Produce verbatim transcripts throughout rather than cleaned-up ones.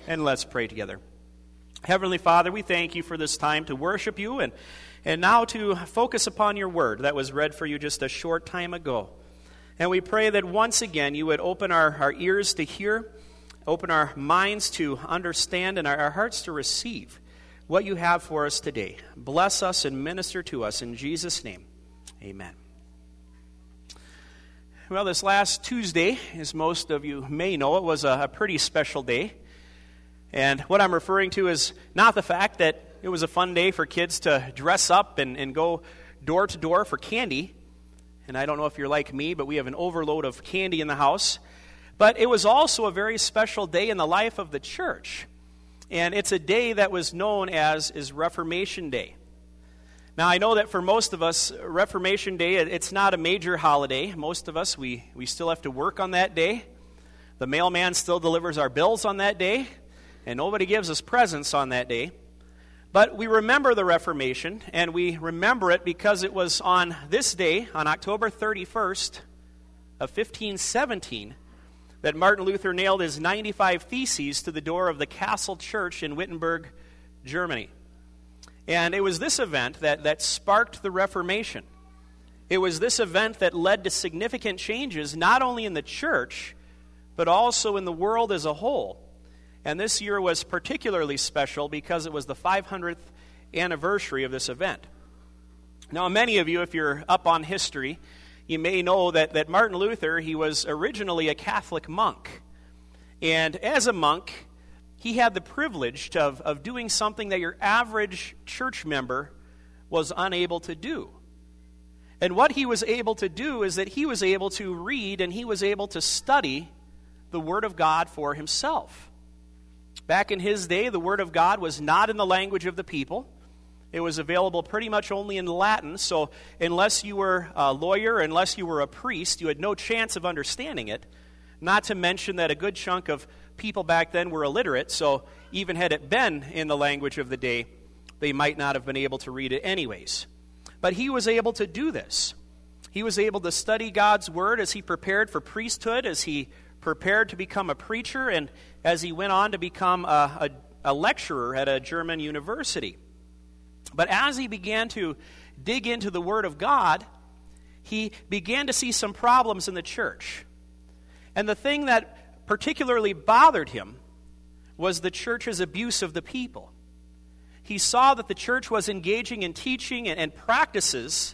And let's pray together. Heavenly Father, we thank you for this time to worship you and, and now to focus upon your word that was read for you just a short time ago. And we pray that once again you would open our, our ears to hear, open our minds to understand, and our, our hearts to receive what you have for us today. Bless us and minister to us in Jesus' name. Amen. Well, this last Tuesday, as most of you may know, it was a, a pretty special day. And what I'm referring to is not the fact that it was a fun day for kids to dress up and, and go door to door for candy. And I don't know if you're like me, but we have an overload of candy in the house. But it was also a very special day in the life of the church. And it's a day that was known as is Reformation Day. Now, I know that for most of us, Reformation Day, it's not a major holiday. Most of us, we, we still have to work on that day. The mailman still delivers our bills on that day. And nobody gives us presents on that day. But we remember the Reformation, and we remember it because it was on this day, on October thirty-first of fifteen seventeen, that Martin Luther nailed his ninety-five Theses to the door of the Castle Church in Wittenberg, Germany. And it was this event that, that sparked the Reformation. It was this event that led to significant changes, not only in the church, but also in the world as a whole. And this year was particularly special because it was the five hundredth anniversary of this event. Now, many of you, if you're up on history, you may know that, that Martin Luther, he was originally a Catholic monk. And as a monk, he had the privilege of, of doing something that your average church member was unable to do. And what he was able to do is that he was able to read and he was able to study the Word of God for himself. Back in his day, the Word of God was not in the language of the people. It was available pretty much only in Latin, so unless you were a lawyer, unless you were a priest, you had no chance of understanding it. Not to mention that a good chunk of people back then were illiterate, so even had it been in the language of the day, they might not have been able to read it anyways. But he was able to do this. He was able to study God's Word as he prepared for priesthood, as he prepared to become a preacher, and as he went on to become a, a, a lecturer at a German university. But as he began to dig into the Word of God, he began to see some problems in the church. And the thing that particularly bothered him was the church's abuse of the people. He saw that the church was engaging in teaching and, and practices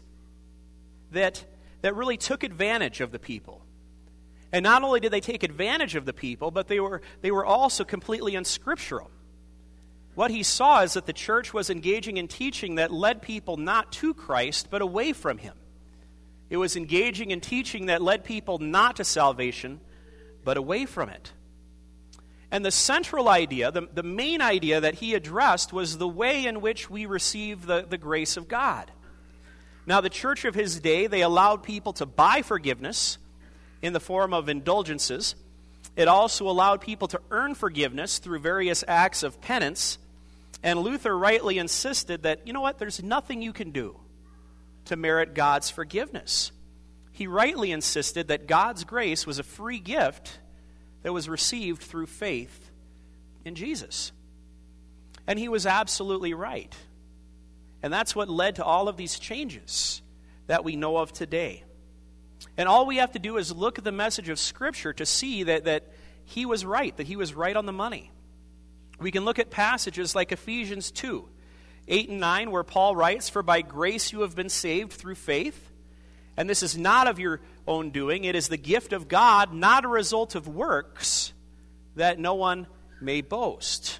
that, that really took advantage of the people. And not only did they take advantage of the people, but they were they were also completely unscriptural. What he saw is that the church was engaging in teaching that led people not to Christ, but away from him. It was engaging in teaching that led people not to salvation, but away from it. And the central idea, the, the main idea that he addressed was the way in which we receive the, the grace of God. Now, the church of his day, they allowed people to buy forgiveness in the form of indulgences. It also allowed people to earn forgiveness through various acts of penance. And Luther rightly insisted that, you know what, there's nothing you can do to merit God's forgiveness. He rightly insisted that God's grace was a free gift that was received through faith in Jesus. And he was absolutely right. And that's what led to all of these changes that we know of today. And all we have to do is look at the message of Scripture to see that, that he was right, that he was right on the money. We can look at passages like Ephesians two, eight and nine, where Paul writes, "For by grace you have been saved through faith, and this is not of your own doing, it is the gift of God, not a result of works, that no one may boast."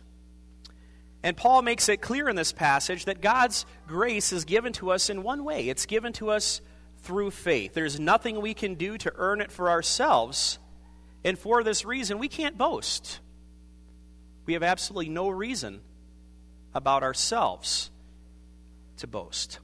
And Paul makes it clear in this passage that God's grace is given to us in one way. It's given to us through faith. There's nothing we can do to earn it for ourselves. And for this reason, we can't boast. We have absolutely no reason about ourselves to boast.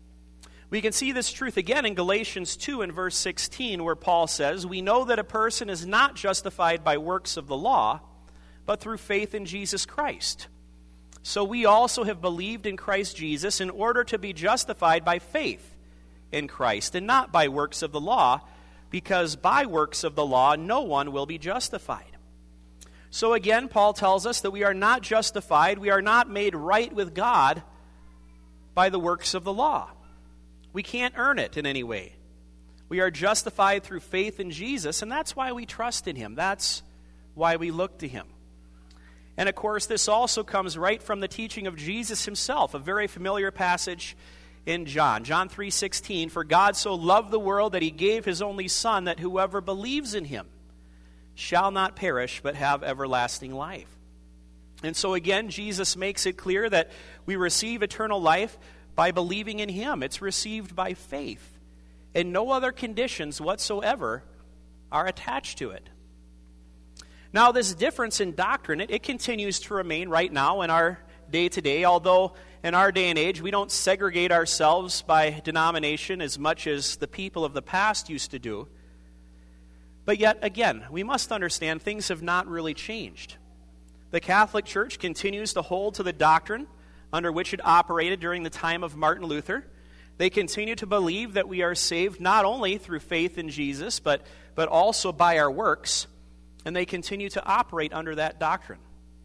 We can see this truth again in Galatians two and verse sixteen, where Paul says, "We know that a person is not justified by works of the law, but through faith in Jesus Christ. So we also have believed in Christ Jesus in order to be justified by faith in Christ, and not by works of the law, because by works of the law no one will be justified." So again, Paul tells us that we are not justified, we are not made right with God by the works of the law. We can't earn it in any way. We are justified through faith in Jesus, and that's why we trust in him. That's why we look to him. And of course, this also comes right from the teaching of Jesus himself, a very familiar passage in John. John three sixteen, "For God so loved the world that he gave his only Son, that whoever believes in him shall not perish but have everlasting life." And so again, Jesus makes it clear that we receive eternal life by believing in him. It's received by faith. And no other conditions whatsoever are attached to it. Now, this difference in doctrine, it, it continues to remain right now in our day-to-day, although in our day and age, we don't segregate ourselves by denomination as much as the people of the past used to do. But yet, again, we must understand things have not really changed. The Catholic Church continues to hold to the doctrine under which it operated during the time of Martin Luther. They continue to believe that we are saved not only through faith in Jesus, but, but also by our works, and they continue to operate under that doctrine.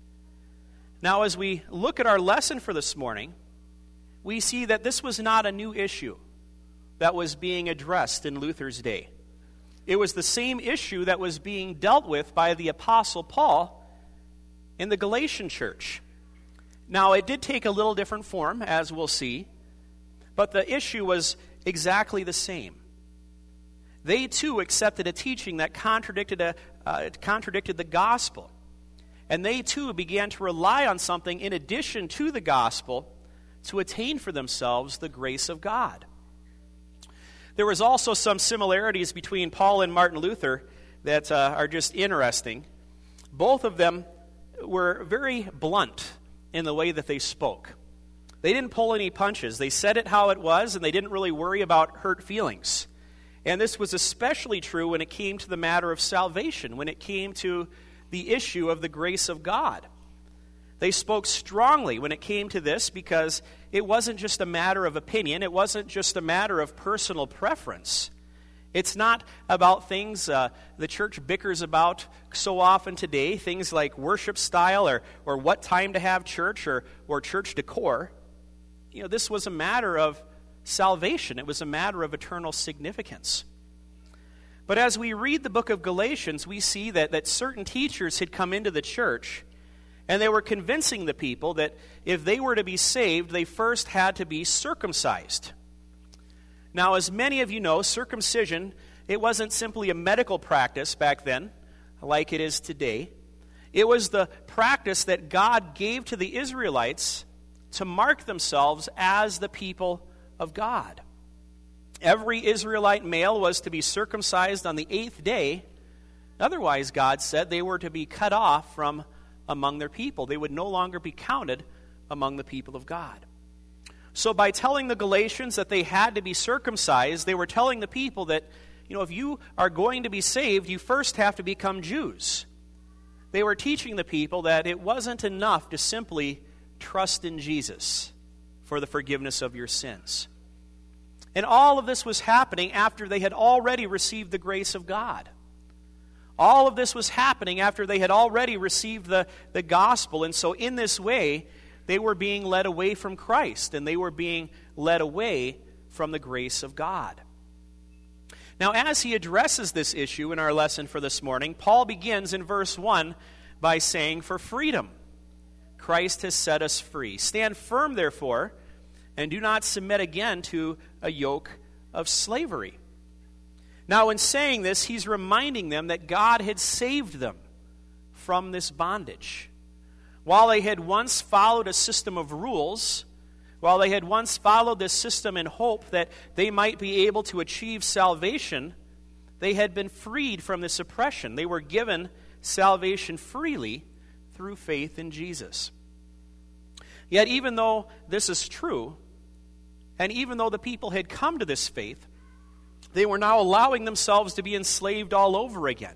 Now, as we look at our lesson for this morning, we see that this was not a new issue that was being addressed in Luther's day. It was the same issue that was being dealt with by the Apostle Paul in the Galatian church. Now, it did take a little different form, as we'll see, but the issue was exactly the same. They too accepted a teaching that contradicted, a, uh, contradicted the gospel. And they too began to rely on something in addition to the gospel to attain for themselves the grace of God. There was also some similarities between Paul and Martin Luther that uh, are just interesting. Both of them were very blunt in the way that they spoke. They didn't pull any punches. They said it how it was, and they didn't really worry about hurt feelings. And this was especially true when it came to the matter of salvation, when it came to the issue of the grace of God. They spoke strongly when it came to this because it wasn't just a matter of opinion. It wasn't just a matter of personal preference. It's not about things uh, the church bickers about so often today, things like worship style or, or what time to have church or, or church decor. You know, this was a matter of salvation. It was a matter of eternal significance. But as we read the book of Galatians, we see that, that certain teachers had come into the church, and they were convincing the people that if they were to be saved, they first had to be circumcised. Now, as many of you know, circumcision, it wasn't simply a medical practice back then, like it is today. It was the practice that God gave to the Israelites to mark themselves as the people of God. Every Israelite male was to be circumcised on the eighth day. Otherwise, God said, they were to be cut off from among their people. They would no longer be counted among the people of God. So by telling the Galatians that they had to be circumcised, they were telling the people that, you know, if you are going to be saved, you first have to become Jews. They were teaching the people that it wasn't enough to simply trust in Jesus for the forgiveness of your sins. And all of this was happening after they had already received the grace of God. All of this was happening after they had already received the, the gospel. And so in this way, they were being led away from Christ, and they were being led away from the grace of God. Now, as he addresses this issue in our lesson for this morning, Paul begins in verse one by saying, "For freedom, Christ has set us free. Stand firm, therefore, and do not submit again to a yoke of slavery." Now, in saying this, he's reminding them that God had saved them from this bondage. While they had once followed a system of rules, while they had once followed this system in hope that they might be able to achieve salvation, they had been freed from this oppression. They were given salvation freely through faith in Jesus. Yet even though this is true, and even though the people had come to this faith, they were now allowing themselves to be enslaved all over again.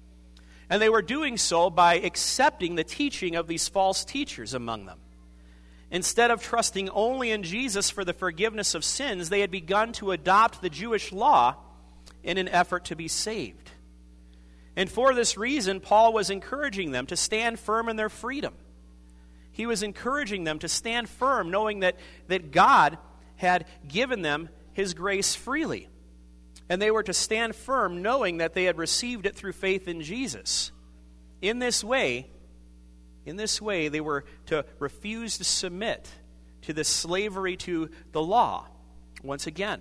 And they were doing so by accepting the teaching of these false teachers among them. Instead of trusting only in Jesus for the forgiveness of sins, they had begun to adopt the Jewish law in an effort to be saved. And for this reason, Paul was encouraging them to stand firm in their freedom. He was encouraging them to stand firm, knowing that, that God had given them his grace freely. And they were to stand firm, knowing that they had received it through faith in Jesus. In this way, in this way, they were to refuse to submit to the slavery to the law once again.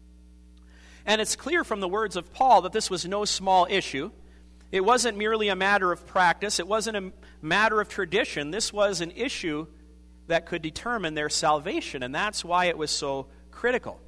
And it's clear from the words of Paul that this was no small issue. It wasn't merely a matter of practice. It wasn't a matter of tradition. This was an issue that could determine their salvation, and that's why it was so critical.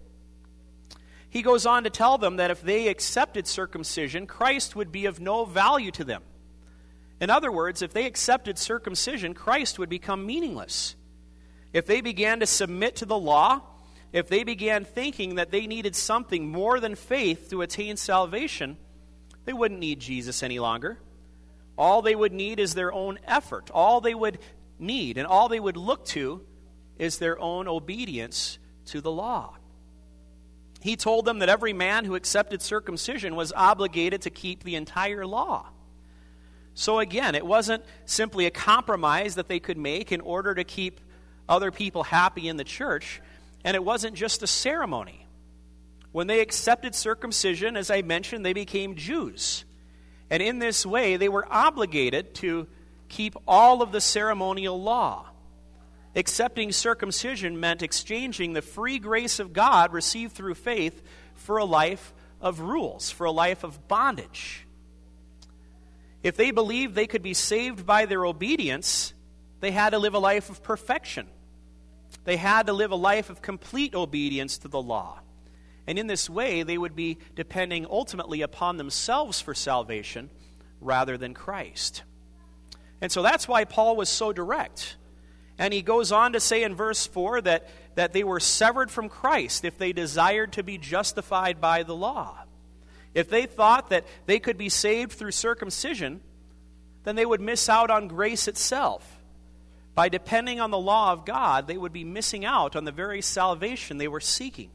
He goes on to tell them that if they accepted circumcision, Christ would be of no value to them. In other words, if they accepted circumcision, Christ would become meaningless. If they began to submit to the law, if they began thinking that they needed something more than faith to attain salvation, they wouldn't need Jesus any longer. All they would need is their own effort. All they would need and all they would look to is their own obedience to the law. He told them that every man who accepted circumcision was obligated to keep the entire law. So again, it wasn't simply a compromise that they could make in order to keep other people happy in the church, and it wasn't just a ceremony. When they accepted circumcision, as I mentioned, they became Jews. And in this way, they were obligated to keep all of the ceremonial law. Accepting circumcision meant exchanging the free grace of God received through faith for a life of rules, for a life of bondage. If they believed they could be saved by their obedience, they had to live a life of perfection. They had to live a life of complete obedience to the law. And in this way, they would be depending ultimately upon themselves for salvation rather than Christ. And so that's why Paul was so direct. And he goes on to say in verse four that, that they were severed from Christ if they desired to be justified by the law. If they thought that they could be saved through circumcision, then they would miss out on grace itself. By depending on the law of God, they would be missing out on the very salvation they were seeking.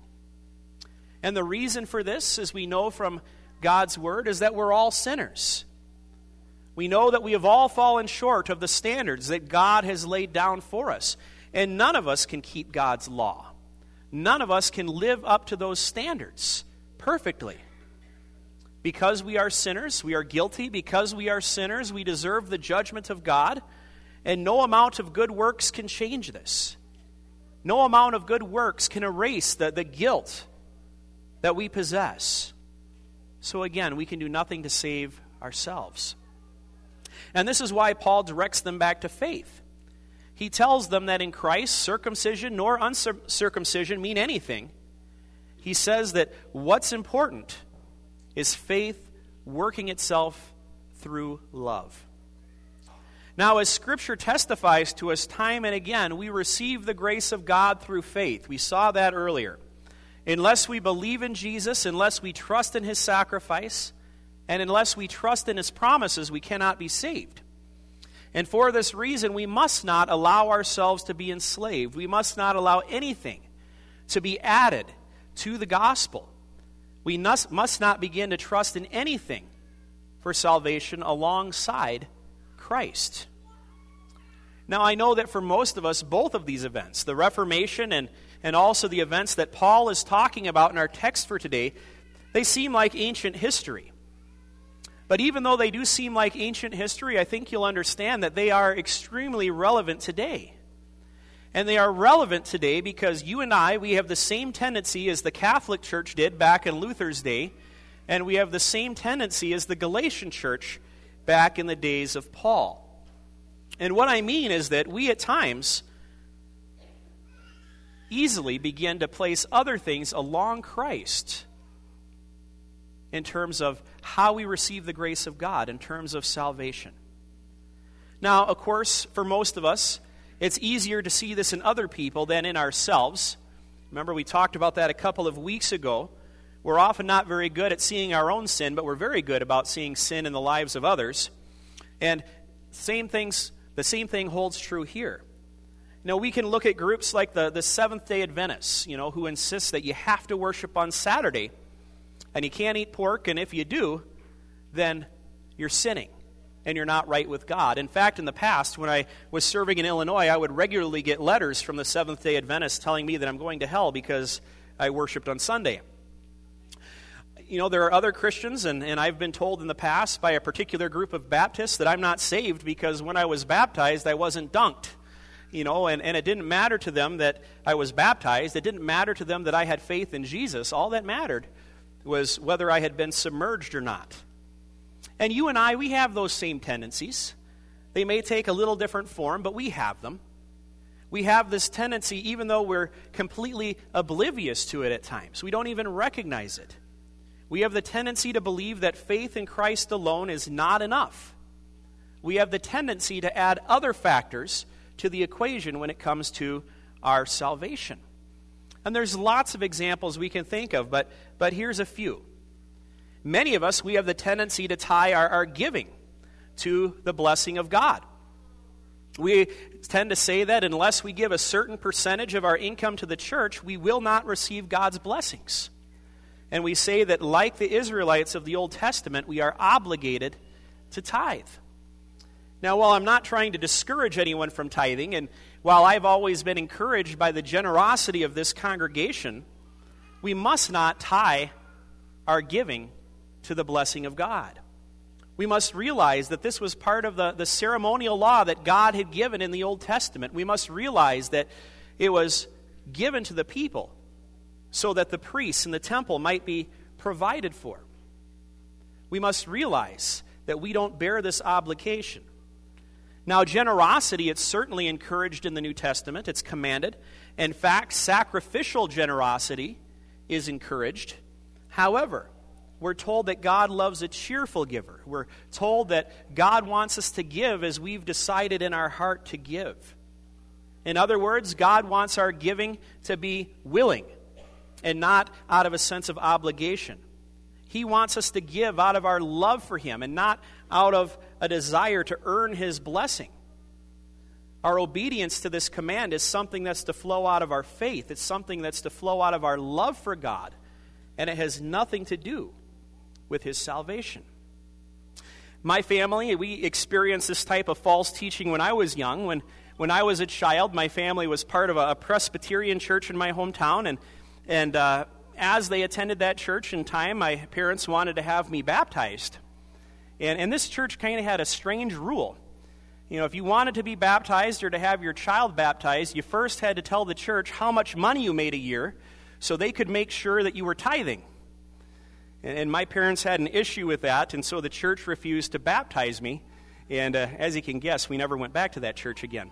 And the reason for this, as we know from God's word, is that we're all sinners. We know that we have all fallen short of the standards that God has laid down for us. And none of us can keep God's law. None of us can live up to those standards perfectly. Because we are sinners, we are guilty. Because we are sinners, we deserve the judgment of God. And no amount of good works can change this. No amount of good works can erase the, the guilt that we possess. So again, we can do nothing to save ourselves. And this is why Paul directs them back to faith. He tells them that in Christ, circumcision nor uncircumcision mean anything. He says that what's important is faith working itself through love. Now, as Scripture testifies to us time and again, we receive the grace of God through faith. We saw that earlier. Unless we believe in Jesus, unless we trust in his sacrifice, and unless we trust in his promises, we cannot be saved. And for this reason, we must not allow ourselves to be enslaved. We must not allow anything to be added to the gospel. We must, must not begin to trust in anything for salvation alongside Christ. Now, I know that for most of us, both of these events, the Reformation and, and also the events that Paul is talking about in our text for today, they seem like ancient history. But even though they do seem like ancient history, I think you'll understand that they are extremely relevant today. And they are relevant today because you and I, we have the same tendency as the Catholic Church did back in Luther's day, and we have the same tendency as the Galatian church back in the days of Paul. And what I mean is that we at times easily begin to place other things along Christ in terms of how we receive the grace of God, in terms of salvation. Now, of course, for most of us, it's easier to see this in other people than in ourselves. Remember, we talked about that a couple of weeks ago. We're often not very good at seeing our own sin, but we're very good about seeing sin in the lives of others. And same things, the same thing holds true here. You know, we can look at groups like the, the Seventh-day Adventists, you know, who insist that you have to worship on Saturday, and you can't eat pork, and if you do, then you're sinning and you're not right with God. In fact, in the past, when I was serving in Illinois, I would regularly get letters from the Seventh-day Adventists telling me that I'm going to hell because I worshiped on Sunday. You know, there are other Christians, and, and I've been told in the past by a particular group of Baptists that I'm not saved because when I was baptized, I wasn't dunked. You know, and, and it didn't matter to them that I was baptized. It didn't matter to them that I had faith in Jesus. All that mattered was whether I had been submerged or not. And you and I, we have those same tendencies. They may take a little different form, but we have them. We have this tendency, even though we're completely oblivious to it at times. We don't even recognize it. We have the tendency to believe that faith in Christ alone is not enough. We have the tendency to add other factors to the equation when it comes to our salvation. And there's lots of examples we can think of, but, but here's a few. Many of us, we have the tendency to tie our, our giving to the blessing of God. We tend to say that unless we give a certain percentage of our income to the church, we will not receive God's blessings. And we say that like the Israelites of the Old Testament, we are obligated to tithe. Now, while I'm not trying to discourage anyone from tithing, and while I've always been encouraged by the generosity of this congregation, we must not tie our giving to the blessing of God. We must realize that this was part of the, the ceremonial law that God had given in the Old Testament. We must realize that it was given to the people so that the priests in the temple might be provided for. We must realize that we don't bear this obligation. Now, generosity, it's certainly encouraged in the New Testament. It's commanded. In fact, sacrificial generosity is encouraged. However, we're told that God loves a cheerful giver. We're told that God wants us to give as we've decided in our heart to give. In other words, God wants our giving to be willing and not out of a sense of obligation. He wants us to give out of our love for Him and not out of a desire to earn His blessing. Our obedience to this command is something that's to flow out of our faith. It's something that's to flow out of our love for God. And it has nothing to do with His salvation. My family, we experienced this type of false teaching when I was young. When, when I was a child, my family was part of a, a Presbyterian church in my hometown, and And uh, as they attended that church in time, my parents wanted to have me baptized. And, and this church kind of had a strange rule. You know, if you wanted to be baptized or to have your child baptized, you first had to tell the church how much money you made a year so they could make sure that you were tithing. And, and my parents had an issue with that, and so the church refused to baptize me. And uh, as you can guess, we never went back to that church again.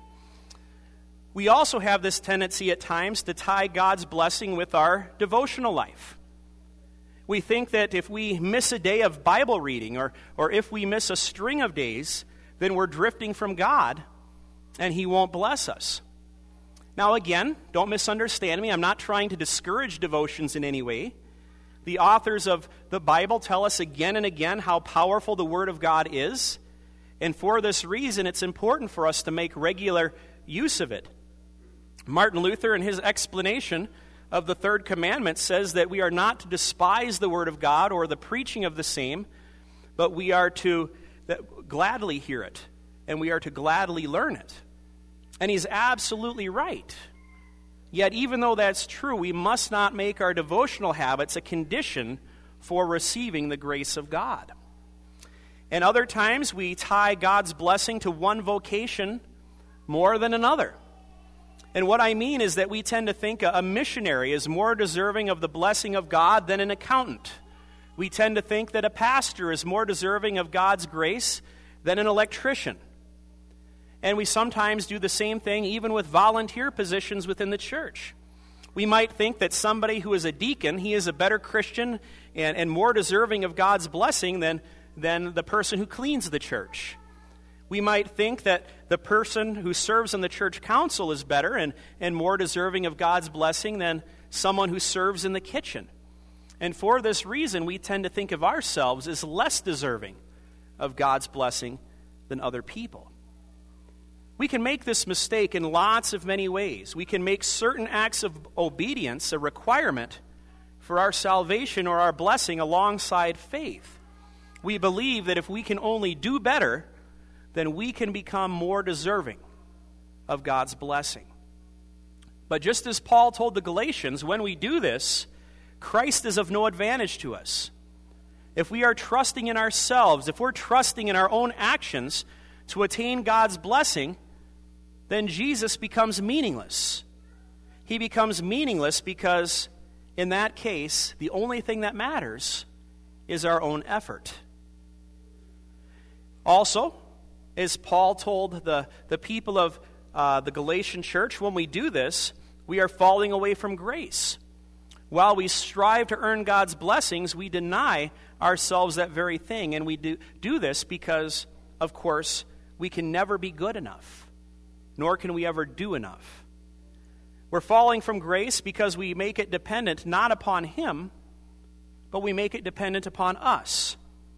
We also have this tendency at times to tie God's blessing with our devotional life. We think that if we miss a day of Bible reading or, or if we miss a string of days, then we're drifting from God and He won't bless us. Now again, don't misunderstand me. I'm not trying to discourage devotions in any way. The authors of the Bible tell us again and again how powerful the Word of God is. And for this reason, it's important for us to make regular use of it. Martin Luther, in his explanation of the third commandment, says that we are not to despise the Word of God or the preaching of the same, but we are to gladly hear it, and we are to gladly learn it. And he's absolutely right. Yet, even though that's true, we must not make our devotional habits a condition for receiving the grace of God. And other times, we tie God's blessing to one vocation more than another. And what I mean is that we tend to think a missionary is more deserving of the blessing of God than an accountant. We tend to think that a pastor is more deserving of God's grace than an electrician. And we sometimes do the same thing even with volunteer positions within the church. We might think that somebody who is a deacon, he is a better Christian and, and more deserving of God's blessing than, than the person who cleans the church. We might think that the person who serves on the church council is better and, and more deserving of God's blessing than someone who serves in the kitchen. And for this reason, we tend to think of ourselves as less deserving of God's blessing than other people. We can make this mistake in lots of many ways. We can make certain acts of obedience a requirement for our salvation or our blessing alongside faith. We believe that if we can only do better, then we can become more deserving of God's blessing. But just as Paul told the Galatians, when we do this, Christ is of no advantage to us. If we are trusting in ourselves, if we're trusting in our own actions to attain God's blessing, then Jesus becomes meaningless. He becomes meaningless because, in that case, the only thing that matters is our own effort. Also, as Paul told the, the people of uh, the Galatian church, when we do this, we are falling away from grace. While we strive to earn God's blessings, we deny ourselves that very thing, and we do, do this because, of course, we can never be good enough, nor can we ever do enough. We're falling from grace because we make it dependent not upon Him, but we make it dependent upon us.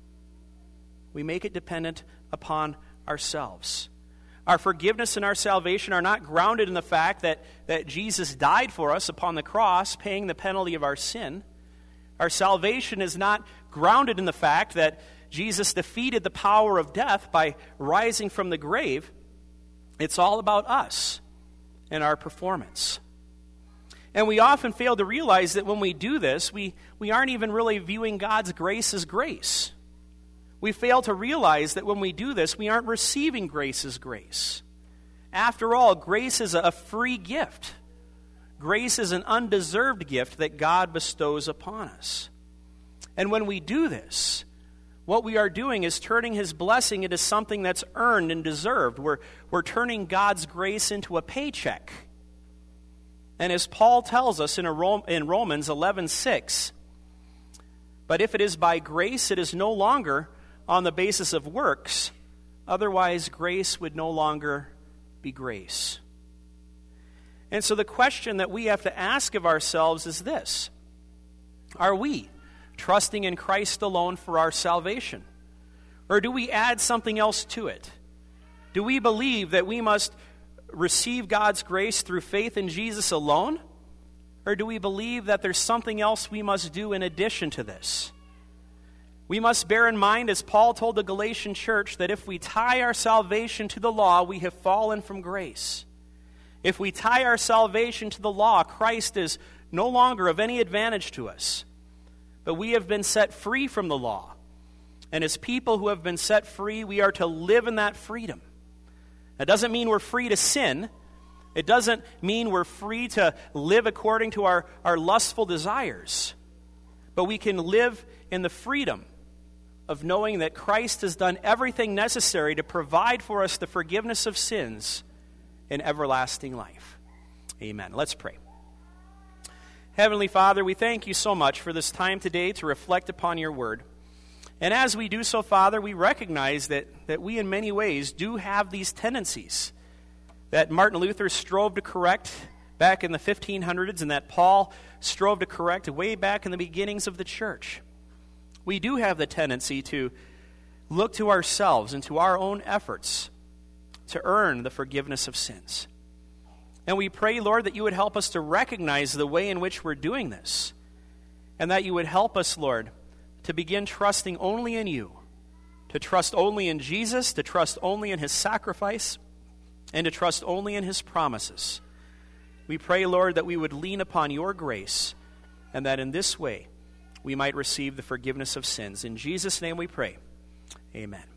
We make it dependent upon ourselves. Our forgiveness and our salvation are not grounded in the fact that, that Jesus died for us upon the cross, paying the penalty of our sin. Our salvation is not grounded in the fact that Jesus defeated the power of death by rising from the grave. It's all about us and our performance. And we often fail to realize that when we do this, we, we aren't even really viewing God's grace as grace. We fail to realize that when we do this, we aren't receiving grace as grace. After all, grace is a free gift. Grace is an undeserved gift that God bestows upon us. And when we do this, what we are doing is turning His blessing into something that's earned and deserved. We're, we're turning God's grace into a paycheck. And as Paul tells us in, a, in Romans eleven six, but if it is by grace, it is no longer on the basis of works, otherwise grace would no longer be grace. And so the question that we have to ask of ourselves is this: are we trusting in Christ alone for our salvation? Or do we add something else to it? Do we believe that we must receive God's grace through faith in Jesus alone? Or do we believe that there's something else we must do in addition to this? We must bear in mind, as Paul told the Galatian church, that if we tie our salvation to the law, we have fallen from grace. If we tie our salvation to the law, Christ is no longer of any advantage to us. But we have been set free from the law. And as people who have been set free, we are to live in that freedom. That doesn't mean we're free to sin. It doesn't mean we're free to live according to our, our lustful desires. But we can live in the freedom of knowing that Christ has done everything necessary to provide for us the forgiveness of sins and everlasting life. Amen. Let's pray. Heavenly Father, we thank you so much for this time today to reflect upon your word. And as we do so, Father, we recognize that, that we in many ways do have these tendencies that Martin Luther strove to correct back in the fifteen hundreds and that Paul strove to correct way back in the beginnings of the church. We do have the tendency to look to ourselves and to our own efforts to earn the forgiveness of sins. And we pray, Lord, that you would help us to recognize the way in which we're doing this, and that you would help us, Lord, to begin trusting only in you, to trust only in Jesus, to trust only in his sacrifice, and to trust only in his promises. We pray, Lord, that we would lean upon your grace, and that in this way we might receive the forgiveness of sins. In Jesus' name we pray. Amen.